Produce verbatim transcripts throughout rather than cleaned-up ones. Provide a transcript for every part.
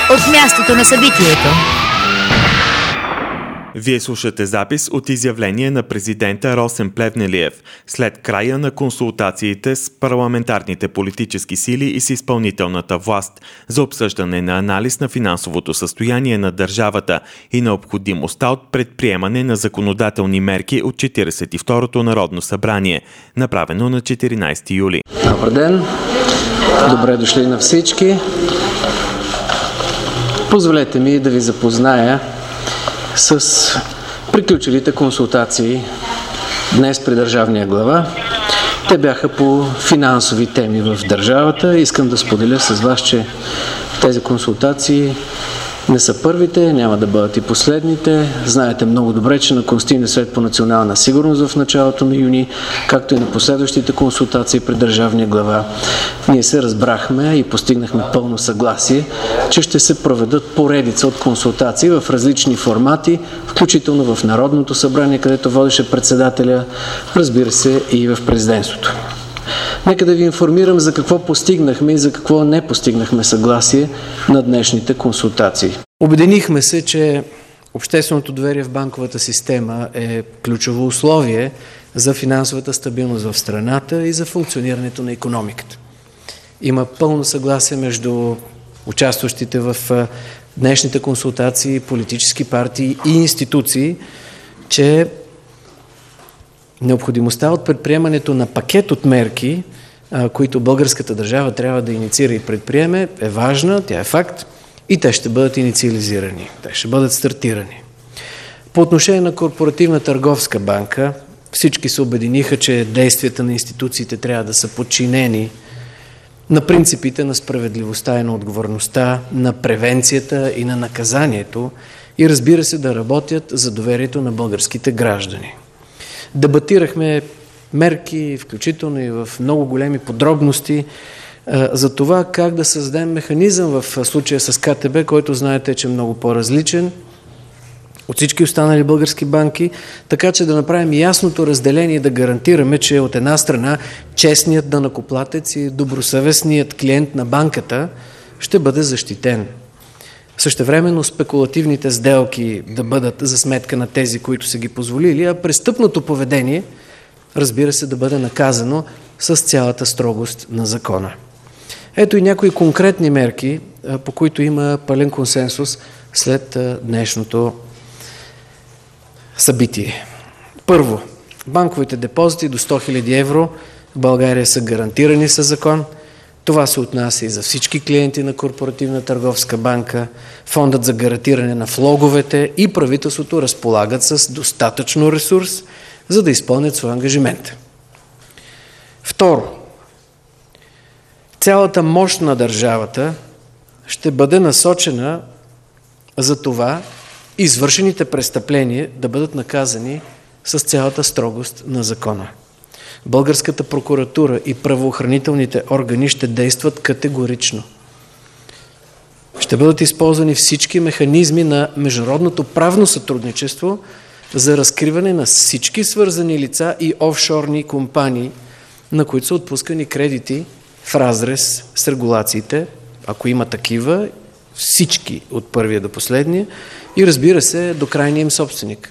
от мястото на събитието. Вие слушате запис от изявление на президента Росен Плевнелиев след края на консултациите с парламентарните политически сили и с изпълнителната власт за обсъждане на анализ на финансовото състояние на държавата и необходимостта от предприемане на законодателни мерки от четиридесет и второто Народно събрание, направено на четиринадесети юли. Добър ден! Добре дошли на всички! Позволете ми да ви запозная с приключилите консултации днес при държавния глава. Те бяха по финансови теми в държавата. Искам да споделя с вас, че тези консултации не са първите, няма да бъдат и последните. Знаете много добре, че на Консултативния съвет по национална сигурност в началото на юни, както и на последващите консултации при държавния глава, ние се разбрахме и постигнахме пълно съгласие, че ще се проведат поредица от консултации в различни формати, включително в Народното събрание, където водеше председателя, разбира се, и в президентството. Нека да ви информирам за какво постигнахме и за какво не постигнахме съгласие на днешните консултации. Обединихме се, че общественото доверие в банковата система е ключово условие за финансовата стабилност в страната и за функционирането на икономиката. Има пълно съгласие между участващите в днешните консултации, политически партии и институции, че необходимостта от предприемането на пакет от мерки, които българската държава трябва да инициира и предприеме, е важна, тя е факт и те ще бъдат инициализирани, те ще бъдат стартирани. По отношение на Корпоративна търговска банка, всички се обединиха, че действията на институциите трябва да са подчинени на принципите на справедливостта и на отговорността, на превенцията и на наказанието и, разбира се, да работят за доверието на българските граждани. Дебатирахме мерки, включително и в много големи подробности, за това как да създадем механизъм в случая с КТБ, който знаете, че е много по-различен от всички останали български банки, така че да направим ясното разделение и да гарантираме, че от една страна честният данъкоплатец и добросъвестният клиент на банката ще бъде защитен. Същевременно спекулативните сделки да бъдат за сметка на тези, които са ги позволили, а престъпното поведение, разбира се, да бъде наказано с цялата строгост на закона. Ето и някои конкретни мерки, по които има пълен консенсус след днешното събитие. Първо, банковите депозити до сто хиляди евро в България са гарантирани със закон. Това се отнася и за всички клиенти на Корпоративна търговска банка. Фондът за гарантиране на влоговете и правителството разполагат с достатъчно ресурс, за да изпълнят своя ангажимент. Второ, цялата мощ на държавата ще бъде насочена за това извършените престъпления да бъдат наказани с цялата строгост на закона. Българската прокуратура и правоохранителните органи ще действат категорично. Ще бъдат използвани всички механизми на международното правно сътрудничество за разкриване на всички свързани лица и офшорни компании, на които са отпускани кредити в разрез с регулациите, ако има такива, всички от първия до последния и, разбира се, до крайния им собственик.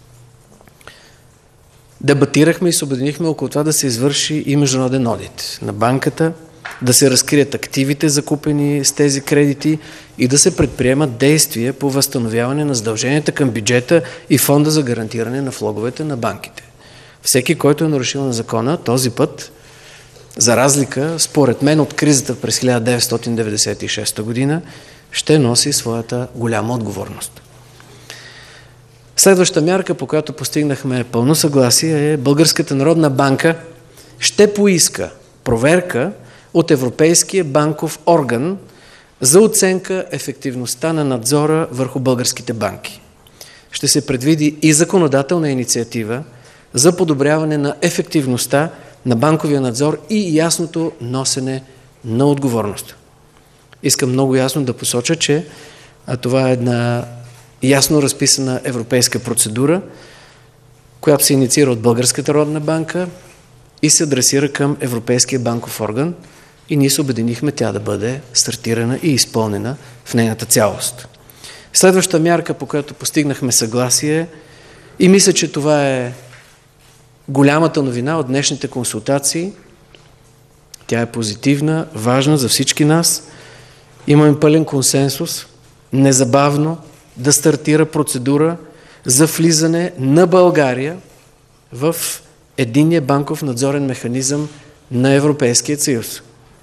Дебатирахме и се обединихме около това да се извърши и международен одит на банката, да се разкрият активите, закупени с тези кредити и да се предприемат действия по възстановяване на задълженията към бюджета и фонда за гарантиране на влоговете на банките. Всеки, който е нарушил на закона, този път, за разлика, според мен, от кризата през хиляда деветстотин деветдесет и шеста година, ще носи своята голяма отговорност. Следваща мярка, по която постигнахме пълно съгласие, е Българската народна банка ще поиска проверка от Европейския банков орган за оценка ефективността на надзора върху българските банки. Ще се предвиди и законодателна инициатива за подобряване на ефективността на банковия надзор и ясното носене на отговорност. Искам много ясно да посоча, че това е една ясно разписана европейска процедура, която се инициира от Българската народна банка и се адресира към Европейския банков орган, и ние се обединихме тя да бъде стартирана и изпълнена в нейната цялост. Следваща мярка, по която постигнахме съгласие, и мисля, че това е голямата новина от днешните консултации, тя е позитивна, важна за всички нас. Имаме пълен консенсус, незабавно да стартира процедура за влизане на България в единния банков надзорен механизъм на Европейския съюз.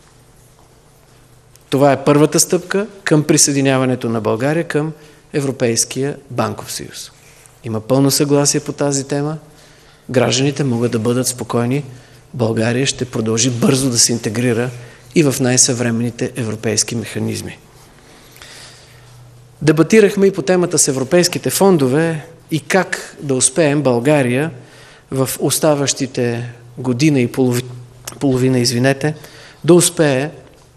Това е първата стъпка към присъединяването на България към Европейския банков съюз. Има пълно съгласие по тази тема. Гражданите могат да бъдат спокойни. България ще продължи бързо да се интегрира и в най-съвременните европейски механизми. Дебатирахме и по темата с европейските фондове и как да успеем България в оставащите година и половина, половина извинете, да успее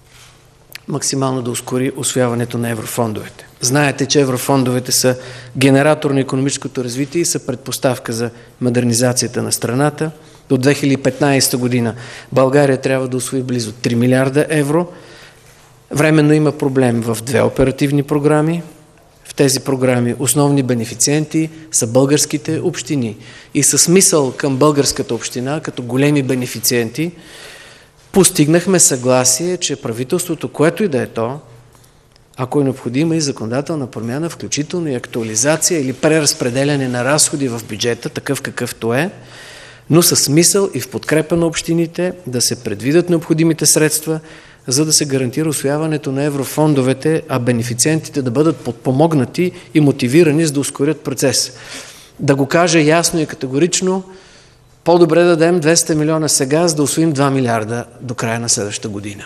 максимално да ускори усвояването на еврофондовете. Знаете, че еврофондовете са генератор на икономическото развитие и са предпоставка за модернизацията на страната. До две хиляди и петнадесета година България трябва да усвои близо три милиарда евро. Временно има проблем в две оперативни програми. В тези програми основни бенефициенти са българските общини. И със смисъл към българската община, като големи бенефициенти, постигнахме съгласие, че правителството, което и да е то, ако е необходима и законодателна промяна, включително и актуализация или преразпределяне на разходи в бюджета, такъв какъвто е, но със смисъл и в подкрепа на общините да се предвидят необходимите средства, за да се гарантира усвояването на еврофондовете, а бенефициентите да бъдат подпомогнати и мотивирани, за да ускорят процес. Да го кажа ясно и категорично, по-добре да дадем двеста милиона сега, за да усвоим два милиарда до края на следващата година.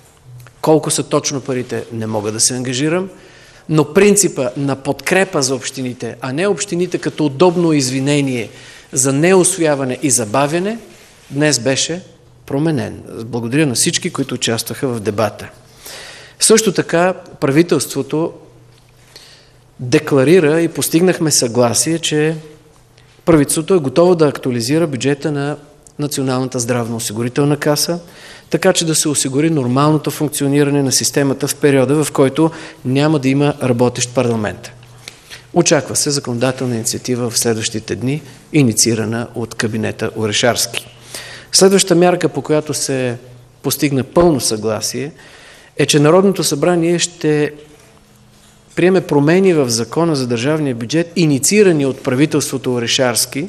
Колко са точно парите, не мога да се ангажирам, но принципа на подкрепа за общините, а не общините като удобно извинение за неусвояване и забавяне, днес беше променен. Благодаря на всички, които участваха в дебата. Също така правителството декларира и постигнахме съгласие, че правителството е готово да актуализира бюджета на Националната здравноосигурителна каса, така че да се осигури нормалното функциониране на системата в периода, в който няма да има работещ парламент. Очаква се законодателна инициатива в следващите дни, инициирана от кабинета Орешарски. Следваща мярка, по която се постигна пълно съгласие, е, че Народното събрание ще приеме промени в Закона за държавния бюджет, инициирани от правителството Орешарски,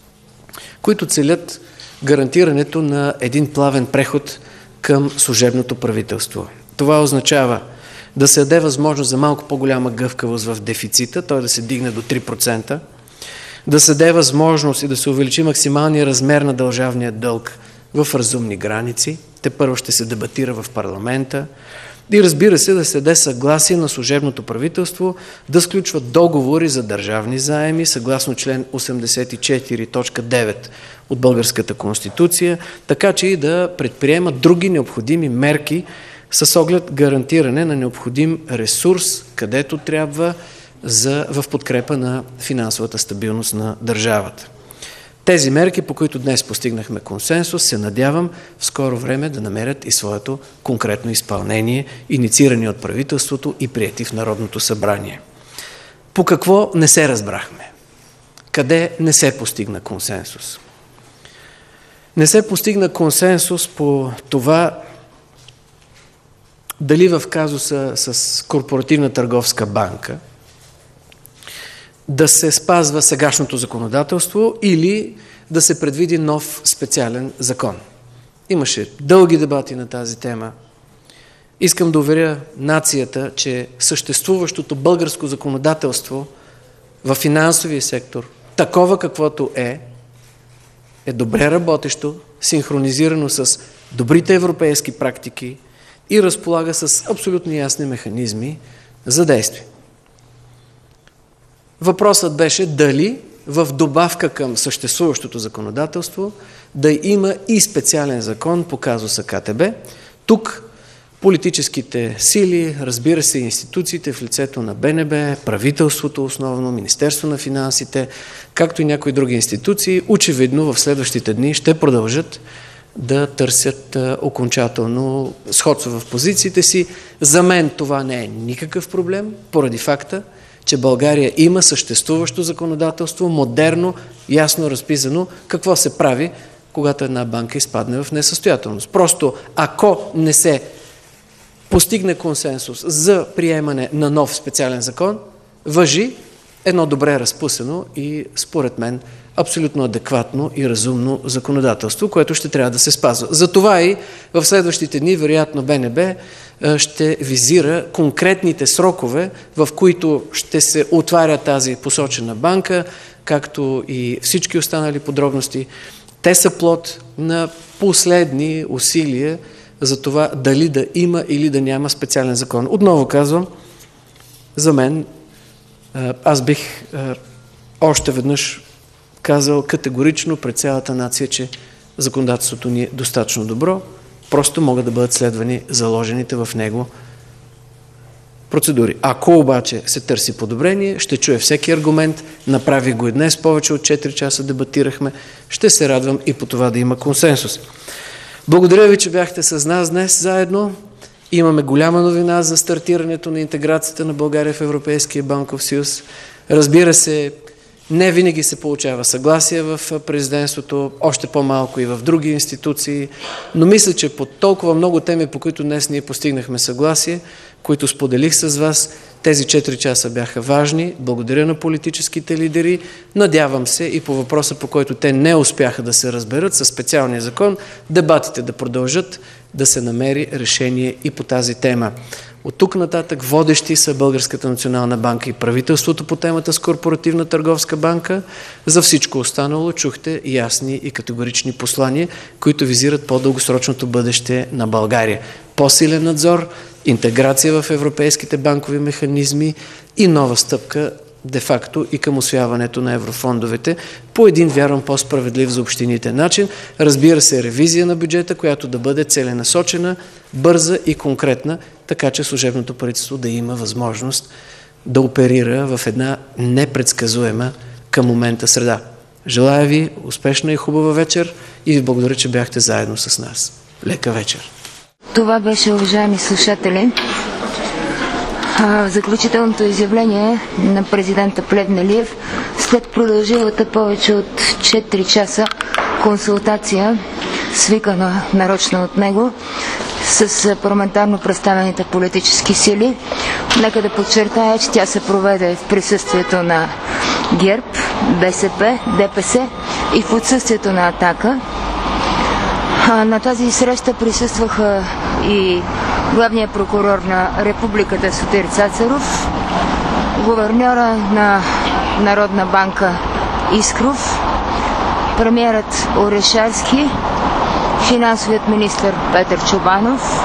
които целят гарантирането на един плавен преход към служебното правителство. Това означава да се даде възможност за малко по-голяма гъвкавост в дефицита, той да се дигне до три процента, да се даде възможност и да се увеличи максималния размер на държавния дълг в разумни граници. Те първо ще се дебатира в парламента и разбира се да се даде съгласие на служебното правителство да сключва договори за държавни заеми съгласно член осемдесет и четири точка девет от Българската конституция, така че и да предприемат други необходими мерки с оглед гарантиране на необходим ресурс, където трябва за, в подкрепа на финансовата стабилност на държавата. Тези мерки, по които днес постигнахме консенсус, се надявам в скоро време да намерят и своето конкретно изпълнение, инициирани от правителството и приети в Народното събрание. По какво не се разбрахме? Къде не се постигна консенсус? Не се постигна консенсус по това дали в казуса с Корпоративна търговска банка да се спазва сегашното законодателство или да се предвиди нов специален закон. Имаше дълги дебати на тази тема. Искам да уверя нацията, че съществуващото българско законодателство в финансовия сектор, такова каквото е, е добре работещо, синхронизирано с добрите европейски практики и разполага с абсолютно ясни механизми за действие. Въпросът беше дали в добавка към съществуващото законодателство да има и специален закон по казуса КТБ. Тук политическите сили, разбира се, институциите в лицето на БНБ, правителството основно, Министерство на финансите, както и някои други институции, очевидно в следващите дни ще продължат да търсят а, окончателно сходство в позициите си. За мен това не е никакъв проблем, поради факта, че България има съществуващо законодателство, модерно, ясно разписано какво се прави, когато една банка изпадне в несъстоятелност. Просто ако не се постигне консенсус за приемане на нов специален закон, важи едно добре разписано и според мен абсолютно адекватно и разумно законодателство, което ще трябва да се спазва. Затова и в следващите дни, вероятно БНБ ще визира конкретните срокове, в които ще се отваря тази посочена банка, както и всички останали подробности. Те са плод на последни усилия за това дали да има или да няма специален закон. Отново казвам, за мен, аз бих още веднъж казал категорично пред цялата нация, че законодателството ни е достатъчно добро, просто могат да бъдат следвани заложените в него процедури. Ако обаче се търси подобрение, ще чуя всеки аргумент, направи го и днес, повече от четири часа дебатирахме, ще се радвам и по това да има консенсус. Благодаря ви, че бяхте с нас днес заедно. Имаме голяма новина за стартирането на интеграцията на България в Европейския банков съюз. Разбира се, не винаги се получава съгласие в президентството, още по-малко и в други институции, но мисля, че по толкова много теми, по които днес ние постигнахме съгласие, които споделих с вас, тези четири часа бяха важни. Благодаря на политическите лидери. Надявам се и по въпроса, по който те не успяха да се разберат със специалния закон, дебатите да продължат, да се намери решение и по тази тема. От тук нататък водещи са Българската национална банка и правителството по темата с Корпоративна търговска банка. За всичко останало чухте ясни и категорични послания, които визират по-дългосрочното бъдеще на България. По-силен надзор, интеграция в европейските банкови механизми и нова стъпка де-факто и към усвояването на еврофондовете по един, вярвам, по-справедлив за общините начин. Разбира се, ревизия на бюджета, която да бъде целенасочена, бърза и конкретна, така че служебното правителство да има възможност да оперира в една непредсказуема към момента среда. Желая ви успешна и хубава вечер и ви благодаря, че бяхте заедно с нас. Лека вечер! Това беше, уважаеми слушатели, заключителното изявление на президента Плевнелиев след продължилата повече от четири часа консултация, свикана нарочно от него, с парламентарно представените политически сили. Нека да подчертая, че тя се проведе в присъствието на ГЕРБ, БСП, ДПС и в отсъствието на Атака. На тази среща присъстваха и главният прокурор на Републиката Сотир Цацаров, гуверньора на Народна банка Искров, премиерът Орешарски, финансовият министър Петър Чобанов.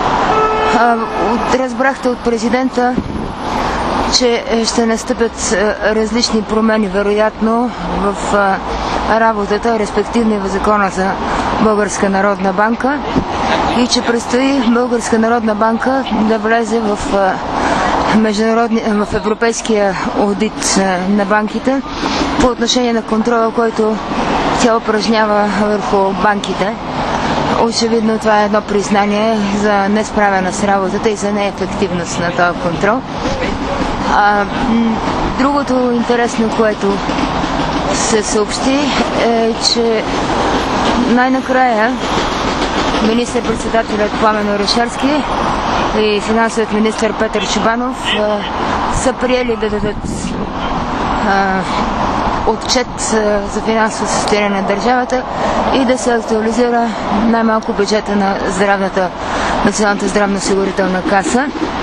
Разбрахте от президента, че ще настъпят различни промени, вероятно, в работата, респективно и в закона за Българска народна банка, и че предстои Българска народна банка да влезе в, международни, в европейския аудит на банките по отношение на контрола, който тя упражнява върху банките. Очевидно това е едно признание за несправена с работата и за неефективност на този контрол. А, другото интересно, което се съобщи, е, че най-накрая министър-председателят Пламен Орешарски и финансовият министър Петър Чобанов а, са приели да дадат а, отчет а, за финансово състояние на държавата и да се актуализира най-малко бюджета на здравната, Националната здравноосигурителна каса.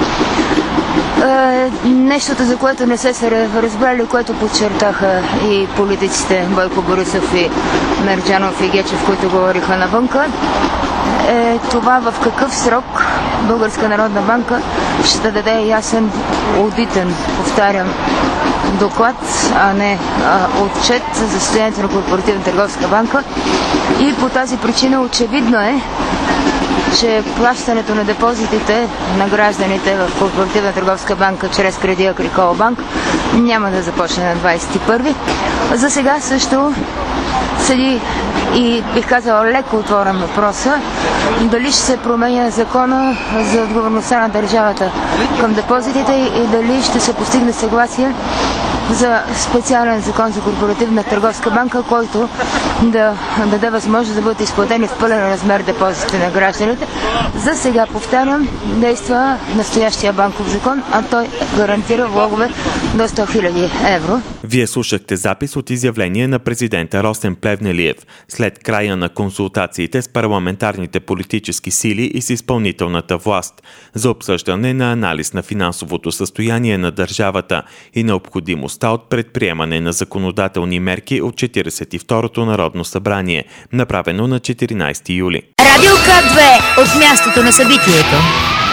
Нещото, за което не се са разбрали, което подчертаха и политиците Бойко Борисов и Мерджанов и Гечев, които говориха навънка, е това в какъв срок Българска народна банка ще даде ясен аудитен, повтарям, доклад, а не а, отчет за състоянието на Корпоративна търговска банка. И по тази причина очевидно е, че плащането на депозитите на гражданите в Корпоративна търговска банка чрез Креди Агрикол банк няма да започне на двадесет и първи. За сега също седи и, бих казала, леко отворен въпроса дали ще се променя закона за отговорността на държавата към депозитите и дали ще се постигне съгласие за специален закон за корпоративна търговска банка, който да даде възможност да бъдат изплатени в пълен размер депозитите на гражданите. За сега, повтарям, действа настоящия банков закон, а той гарантира влогове до сто хиляди евро. Вие слушахте запис от изявление на президента Росен Плевнелиев след края на консултациите с парламентарните политически сили и с изпълнителната власт за обсъждане на анализ на финансовото състояние на държавата и необходимостта от предприемане на законодателни мерки от четиридесет и второто Народно събрание, направено на четиринадесети юли. Радио К две от мястото на събитието.